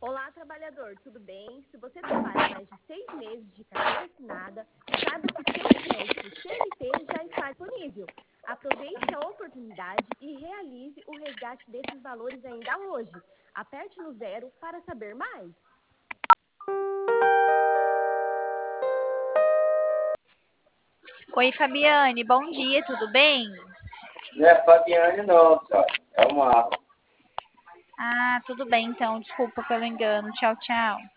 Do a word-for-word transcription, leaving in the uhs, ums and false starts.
Olá, trabalhador, tudo bem? Se você trabalha mais de seis meses de carteira assinada, saiba que seu crédito C L T já está disponível. Aproveite a oportunidade e realize o resgate desses valores ainda hoje. Aperte no zero para saber mais. Oi, Fabiane, bom dia, tudo bem? Não é Fabiane, não, senhora. É o Marlon. Ah, tudo bem então, desculpa pelo engano. Tchau, tchau.